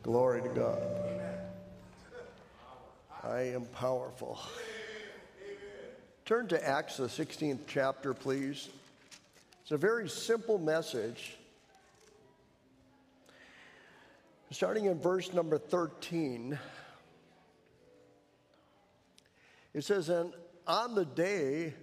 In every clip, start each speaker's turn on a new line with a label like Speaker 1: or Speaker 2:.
Speaker 1: Glory to God. I am powerful. Turn to Acts, the 16th chapter, please. It's a very simple message. Starting in verse number 13, it says, And on the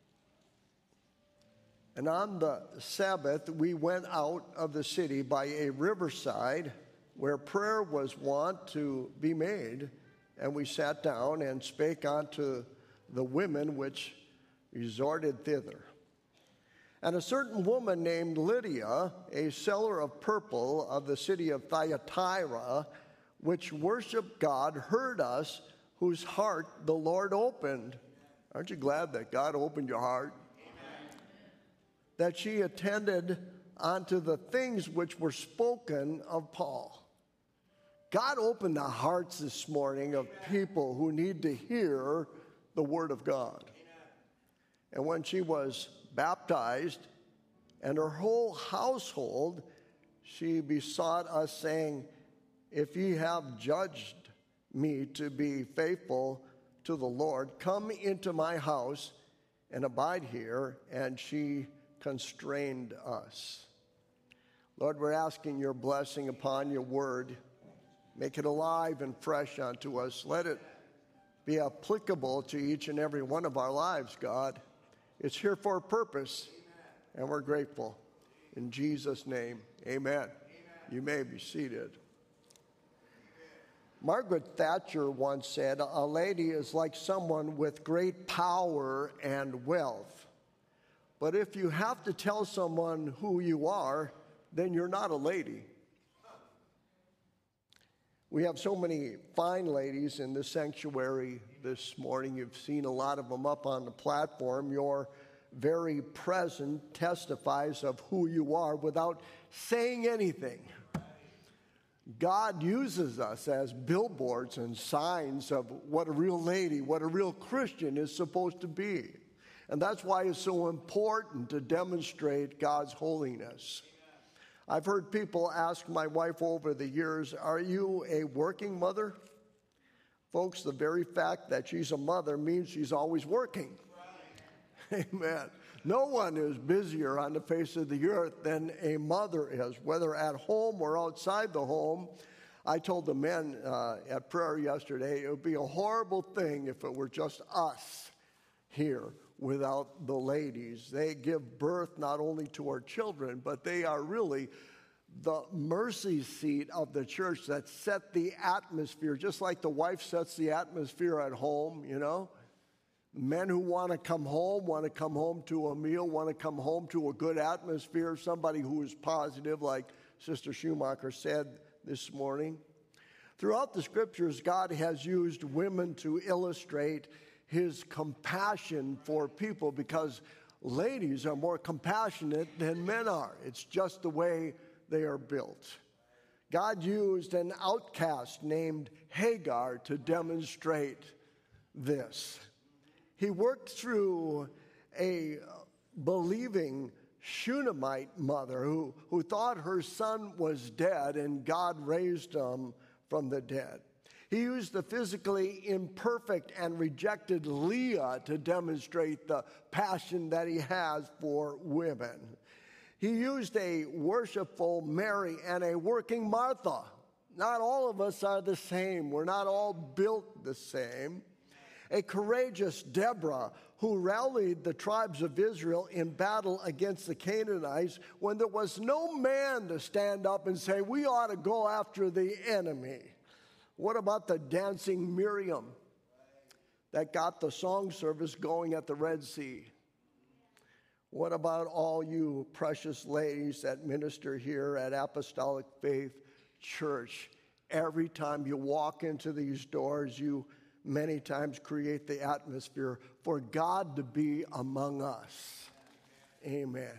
Speaker 1: Sabbath, we went out of the city by a riverside where prayer was wont to be made, and we sat down and spake unto the women which resorted thither. And a certain woman named Lydia, a seller of purple of the city of Thyatira, which worshiped God, heard us, whose heart the Lord opened. Aren't you glad that God opened your heart? Amen. That she attended unto the things which were spoken of Paul. God opened the hearts this morning of people who need to hear the word of God. And when she was baptized and her whole household, she besought us, saying, If ye have judged me to be faithful to the Lord, come into my house and abide here. And she constrained us. Lord, we're asking your blessing upon your word. Make it alive and fresh unto us. Let it be applicable to each and every one of our lives, God. It's here for a purpose, and we're grateful. In Jesus' name, amen. You may be seated. Margaret Thatcher once said, A lady is like someone with great power and wealth. But if you have to tell someone who you are, then you're not a lady. We have so many fine ladies in the sanctuary this morning. You've seen a lot of them up on the platform. Your very presence testifies of who you are without saying anything. God uses us as billboards and signs of what a real lady, what a real Christian is supposed to be. And that's why it's so important to demonstrate God's holiness. I've heard people ask my wife over the years, Are you a working mother? Folks, the very fact that she's a mother means she's always working. Amen. No one is busier on the face of the earth than a mother is, whether at home or outside the home. I told the men at prayer yesterday, it would be a horrible thing if it were just us here without the ladies. They give birth not only to our children, but they are really the mercy seat of the church that set the atmosphere, just like the wife sets the atmosphere at home, you know. Men who want to come home to a meal, want to come home to a good atmosphere, somebody who is positive, like Sister Schumacher said this morning. Throughout the scriptures, God has used women to illustrate his compassion for people because ladies are more compassionate than men are. It's just the way they are built. God used an outcast named Hagar to demonstrate this. He worked through a believing Shunammite mother who thought her son was dead, and God raised him from the dead. He used the physically imperfect and rejected Leah to demonstrate the passion that he has for women. He used a worshipful Mary and a working Martha. Not all of us are the same. We're not all built the same. A courageous Deborah who rallied the tribes of Israel in battle against the Canaanites when there was no man to stand up and say, we ought to go after the enemy. What about the dancing Miriam that got the song service going at the Red Sea? What about all you precious ladies that minister here at Apostolic Faith Church? Every time you walk into these doors, you many times create the atmosphere for God to be among us. Amen.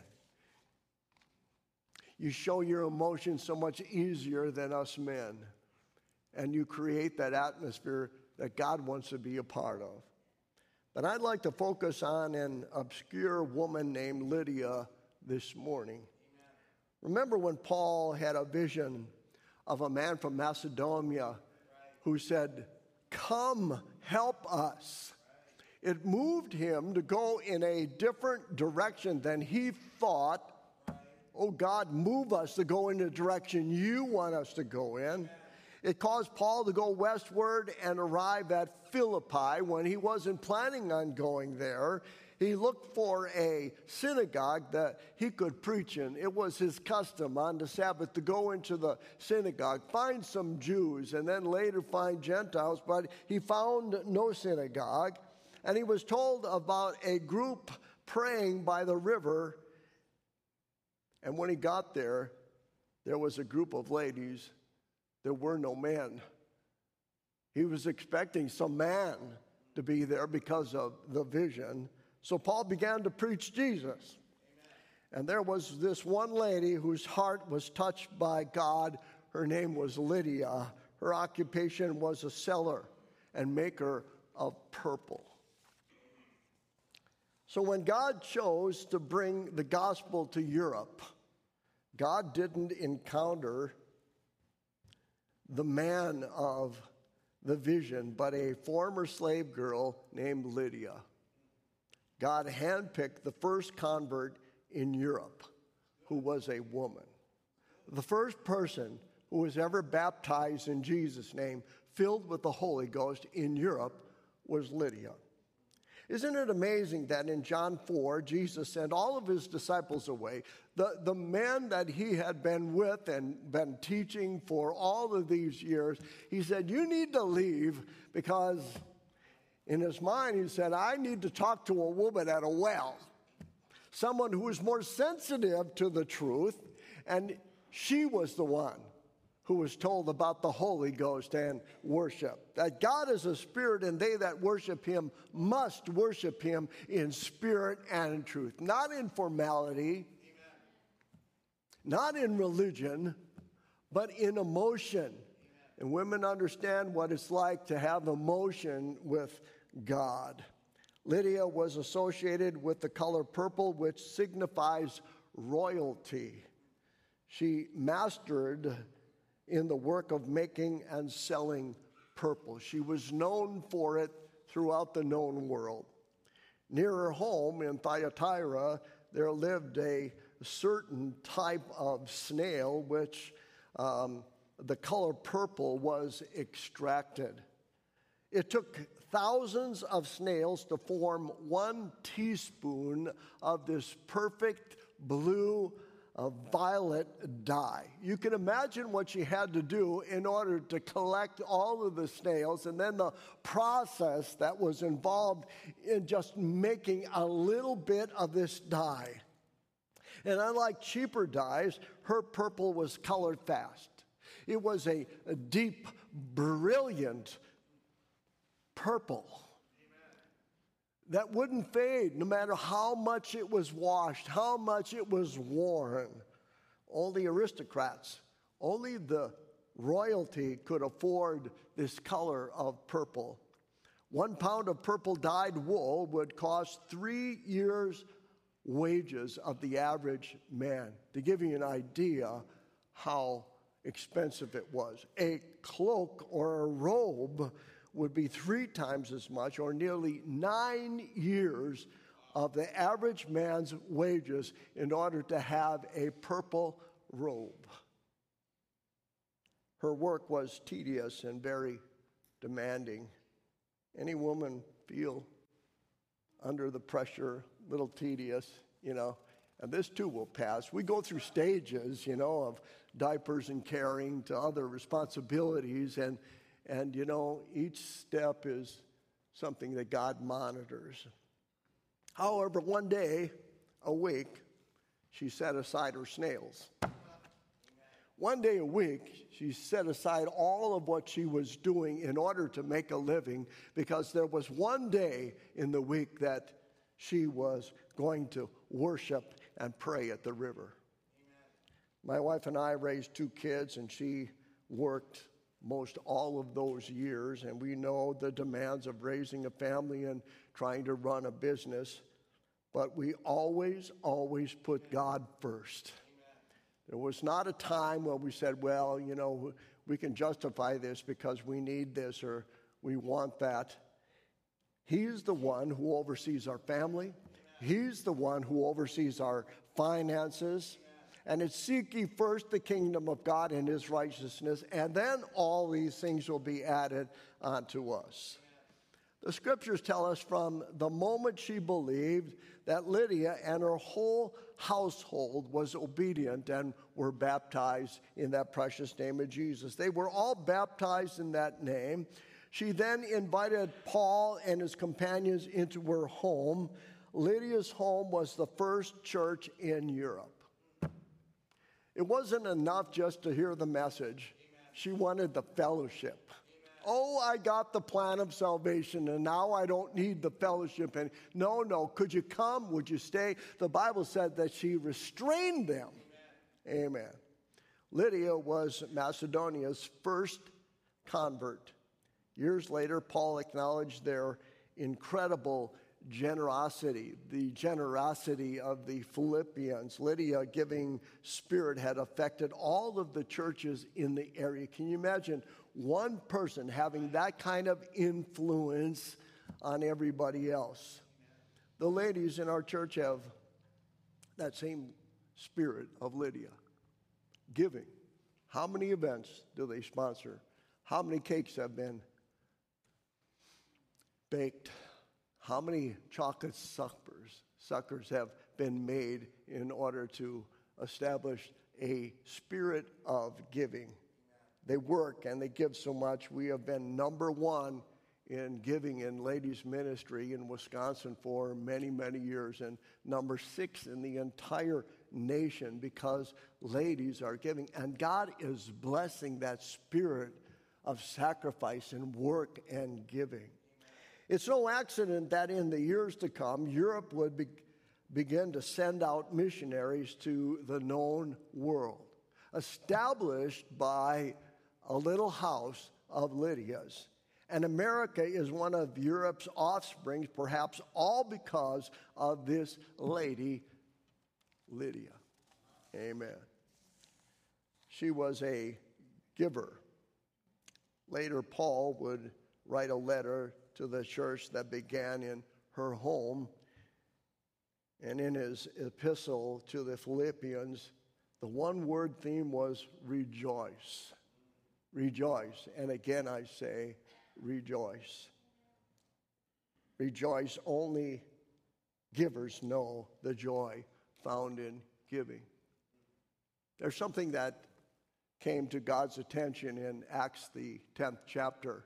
Speaker 1: You show your emotions so much easier than us men. And you create that atmosphere that God wants to be a part of. But I'd like to focus on an obscure woman named Lydia this morning. Amen. Remember when Paul had a vision of a man from Macedonia who said, "Come, help us." It moved him to go in a different direction than he thought. Oh, God, move us to go in the direction you want us to go in. It caused Paul to go westward and arrive at Philippi when he wasn't planning on going there. He looked for a synagogue that he could preach in. It was his custom on the Sabbath to go into the synagogue, find some Jews, and then later find Gentiles, but he found no synagogue. And he was told about a group praying by the river. And when he got there, there was a group of ladies. There were no men. He was expecting some man to be there because of the vision. So Paul began to preach Jesus. Amen. And there was this one lady whose heart was touched by God. Her name was Lydia. Her occupation was a seller and maker of purple. So when God chose to bring the gospel to Europe, God didn't encounter the man of the vision, but a former slave girl named Lydia. God handpicked the first convert in Europe who was a woman. The first person who was ever baptized in Jesus' name, filled with the Holy Ghost in Europe, was Lydia. Isn't it amazing that in John 4, Jesus sent all of his disciples away? The men that he had been with and been teaching for all of these years, he said, "You need to leave," because in his mind he said, "I need to talk to a woman at a well, someone who is more sensitive to the truth," and she was the one who was told about the Holy Ghost and worship. That God is a spirit, and they that worship him must worship him in spirit and in truth. Not in formality, amen, not in religion, but in emotion. Amen. And women understand what it's like to have emotion with God. Lydia was associated with the color purple, which signifies royalty. She mastered in the work of making and selling purple. She was known for it throughout the known world. Near her home in Thyatira, there lived a certain type of snail which the color purple was extracted. It took thousands of snails to form 1 teaspoon of this perfect blue violet dye. You can imagine what she had to do in order to collect all of the snails, and then the process that was involved in just making a little bit of this dye. And unlike cheaper dyes, her purple was colored fast. It was a deep, brilliant purple that wouldn't fade no matter how much it was washed, how much it was worn. Only aristocrats, only the royalty could afford this color of purple. 1 pound of purple dyed wool would cost 3 years' wages of the average man. To give you an idea how expensive it was. A cloak or a robe would be 3 times as much, or nearly 9 years of the average man's wages in order to have a purple robe. Her work was tedious and very demanding. Any woman feel under the pressure, a little tedious, and this too will pass. We go through stages, of diapers and caring to other responsibilities, and each step is something that God monitors. However, one day a week, she set aside her snails. One day a week, she set aside all of what she was doing in order to make a living, because there was one day in the week that she was going to worship and pray at the river. Amen. My wife and I raised 2 kids, and she worked most all of those years, and we know the demands of raising a family and trying to run a business, but we always put God first. Amen. There was not a time when we said, well, we can justify this because we need this or we want that. He's the one who oversees our family. He's the one who oversees our finances. And it's seek ye first the kingdom of God and his righteousness, and then all these things will be added unto us. The scriptures tell us from the moment she believed that Lydia and her whole household was obedient and were baptized in that precious name of Jesus. They were all baptized in that name. She then invited Paul and his companions into her home. Lydia's home was the first church in Europe. It wasn't enough just to hear the message. She wanted the fellowship. Oh, I got the plan of salvation, and now I don't need the fellowship. And no, could you come? Would you stay? The Bible said that she restrained them. Amen. Lydia was Macedonia's first convert. Years later, Paul acknowledged their incredible generosity, the generosity of the Philippians. Lydia's giving spirit had affected all of the churches in the area. Can you imagine one person having that kind of influence on everybody else? The ladies in our church have that same spirit of Lydia. Giving. How many events do they sponsor? How many cakes have been baked? How many chocolate suckers have been made in order to establish a spirit of giving? They work and they give so much. We have been number one in giving in ladies ministry in Wisconsin for many, many years, and number 6 in the entire nation because ladies are giving. And God is blessing that spirit of sacrifice and work and giving. It's no accident that in the years to come, Europe would begin to send out missionaries to the known world, established by a little house of Lydia's. And America is one of Europe's offsprings, perhaps all because of this lady, Lydia. Amen. She was a giver. Later, Paul would write a letter to the church that began in her home. And in his epistle to the Philippians, the one-word theme was rejoice. Rejoice. And again, I say rejoice. Rejoice. Only givers know the joy found in giving. There's something that came to God's attention in Acts, the 10th chapter.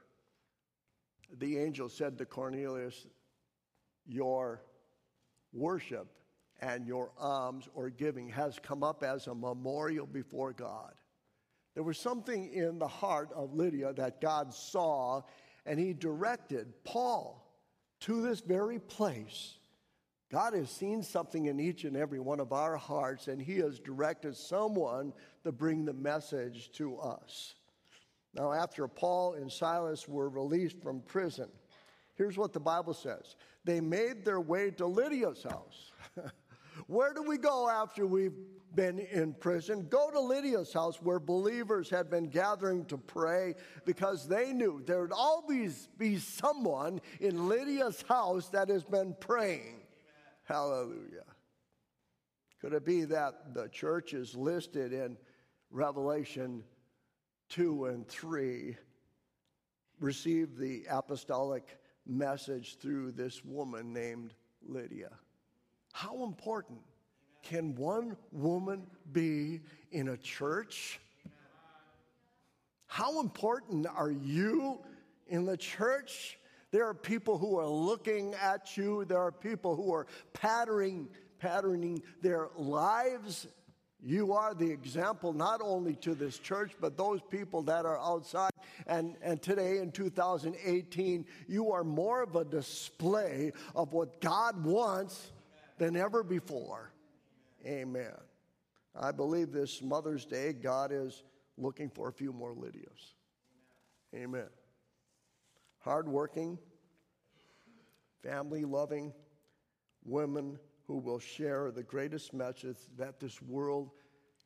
Speaker 1: The angel said to Cornelius, your worship and your alms or giving has come up as a memorial before God. There was something in the heart of Lydia that God saw, and he directed Paul to this very place. God has seen something in each and every one of our hearts, and he has directed someone to bring the message to us. Now, after Paul and Silas were released from prison, here's what the Bible says. They made their way to Lydia's house. Where do we go after we've been in prison? Go to Lydia's house where believers had been gathering to pray because they knew there would always be someone in Lydia's house that has been praying. Amen. Hallelujah. Could it be that the church is listed in Revelation 2 and 3 received the apostolic message through this woman named Lydia? How important can one woman be in a church? How important are you in the church? There are people who are looking at you. There are people who are patterning their lives. You are the example not only to this church, but those people that are outside. And today in 2018, you are more of a display of what God wants than ever before. Amen. I believe this Mother's Day, God is looking for a few more Lydias. Amen. Hardworking, family-loving women who will share the greatest message that this world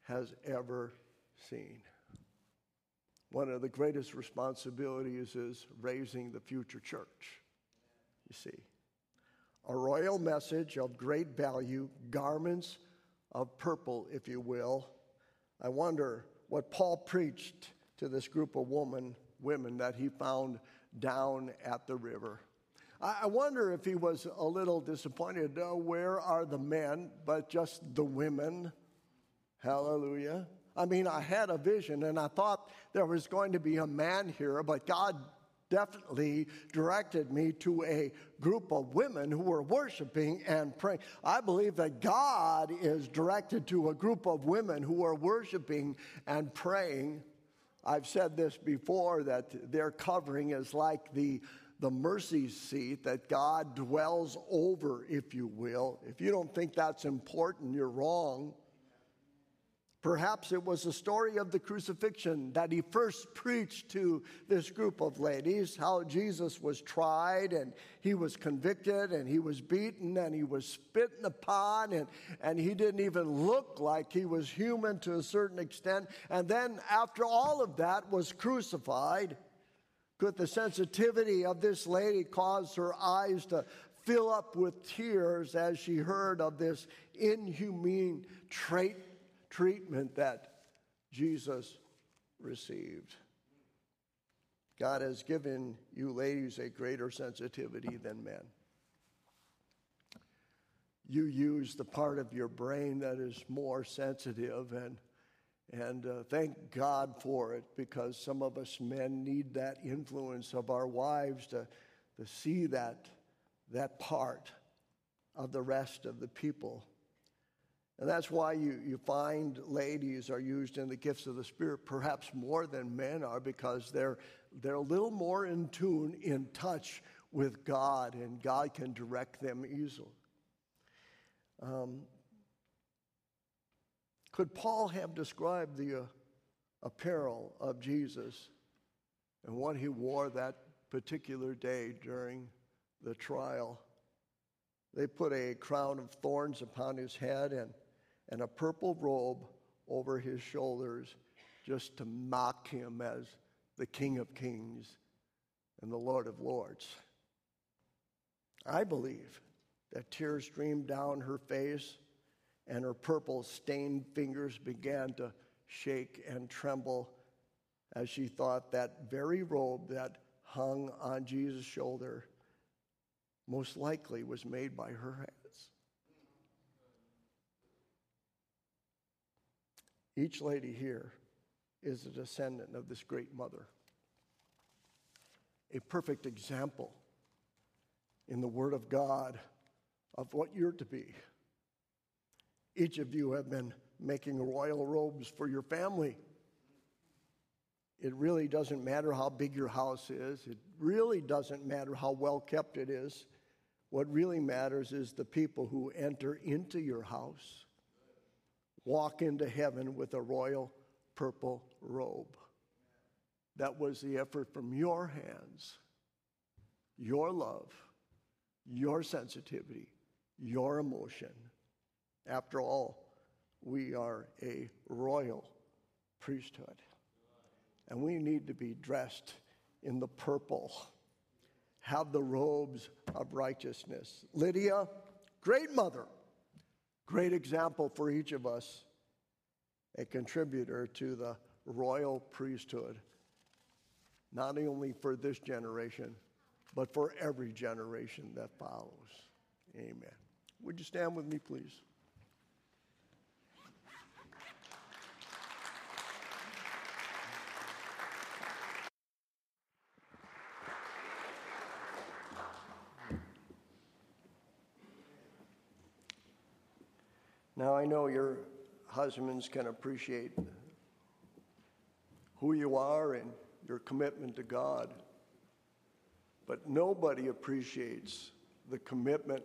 Speaker 1: has ever seen. One of the greatest responsibilities is raising the future church, you see. A royal message of great value, garments of purple, if you will. I wonder what Paul preached to this group of women that he found down at the river. I wonder if he was a little disappointed. Where are the men, but just the women? Hallelujah. I mean, I had a vision, and I thought there was going to be a man here, but God definitely directed me to a group of women who were worshiping and praying. I believe that God is directed to a group of women who are worshiping and praying. I've said this before, that their covering is like the mercy seat that God dwells over, if you will. If you don't think that's important, you're wrong. Perhaps it was the story of the crucifixion that he first preached to this group of ladies, how Jesus was tried and he was convicted and he was beaten and he was spitting upon and he didn't even look like he was human to a certain extent. And then after all of that was crucified, could the sensitivity of this lady cause her eyes to fill up with tears as she heard of this inhumane treatment that Jesus received? God has given you ladies a greater sensitivity than men. You use the part of your brain that is more sensitive, and thank God for it, because some of us men need that influence of our wives to see that part of the rest of the people. And that's why you find ladies are used in the gifts of the Spirit perhaps more than men are, because they're a little more in tune, in touch with God, and God can direct them easily. Could Paul have described the apparel of Jesus and what he wore that particular day during the trial? They put a crown of thorns upon his head and a purple robe over his shoulders, just to mock him as the King of Kings and the Lord of Lords. I believe that tears streamed down her face, and her purple-stained fingers began to shake and tremble as she thought that very robe that hung on Jesus' shoulder most likely was made by her hands. Each lady here is a descendant of this great mother, a perfect example in the Word of God of what you're to be. Each of you have been making royal robes for your family. It really doesn't matter how big your house is. It really doesn't matter how well kept it is. What really matters is the people who enter into your house walk into heaven with a royal purple robe. That was the effort from your hands, your love, your sensitivity, your emotion. After all, we are a royal priesthood, and we need to be dressed in the purple, have the robes of righteousness. Lydia, great mother, great example for each of us, a contributor to the royal priesthood, not only for this generation, but for every generation that follows. Amen. Would you stand with me, please? Now, I know your husbands can appreciate who you are and your commitment to God, but nobody appreciates the commitment,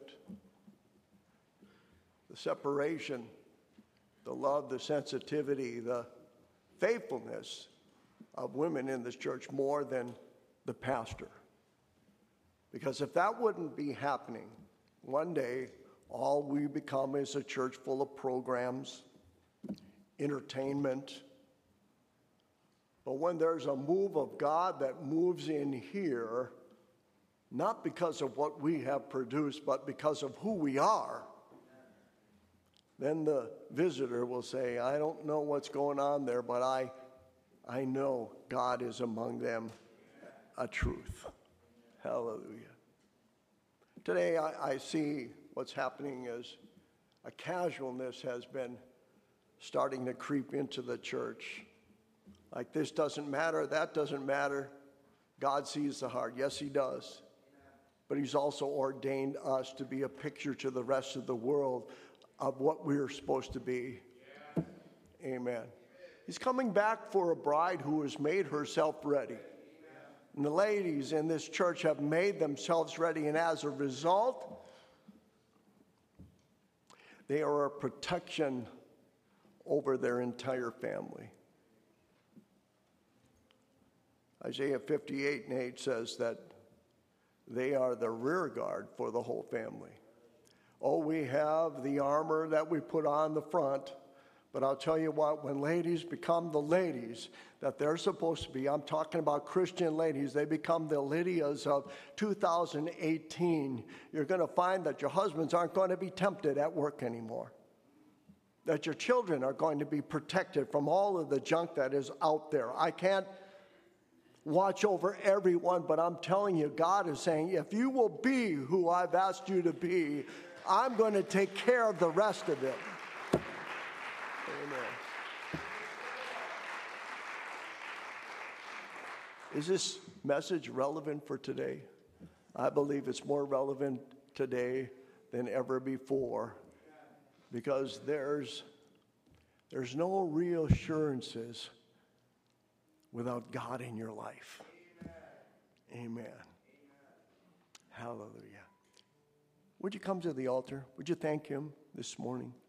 Speaker 1: the separation, the love, the sensitivity, the faithfulness of women in this church more than the pastor. Because if that wouldn't be happening, one day all we become is a church full of programs entertainment. But when there's a move of God that moves in here, not because of what we have produced, but because of who we are, then the visitor will say, I don't know what's going on there, but I know God is among them, a truth. Hallelujah. Today I see what's happening is a casualness has been starting to creep into the church. Like, this doesn't matter, that doesn't matter. God sees the heart. Yes, he does. But he's also ordained us to be a picture to the rest of the world of what we're supposed to be. Amen. He's coming back for a bride who has made herself ready. And the ladies in this church have made themselves ready, and as a result, they are a protection over their entire family. Isaiah 58:8 says that they are the rear guard for the whole family. Oh, we have the armor that we put on the front, but I'll tell you what, when ladies become the ladies that they're supposed to be, I'm talking about Christian ladies, they become the Lydias of 2018, you're going to find that your husbands aren't going to be tempted at work anymore. That your children are going to be protected from all of the junk that is out there. I can't watch over everyone, but I'm telling you, God is saying, if you will be who I've asked you to be, I'm going to take care of the rest of it. Amen. Is this message relevant for today? I believe it's more relevant today than ever before, because there's no real assurances without God in your life. Amen. Hallelujah. Would you come to the altar? Would you thank him this morning?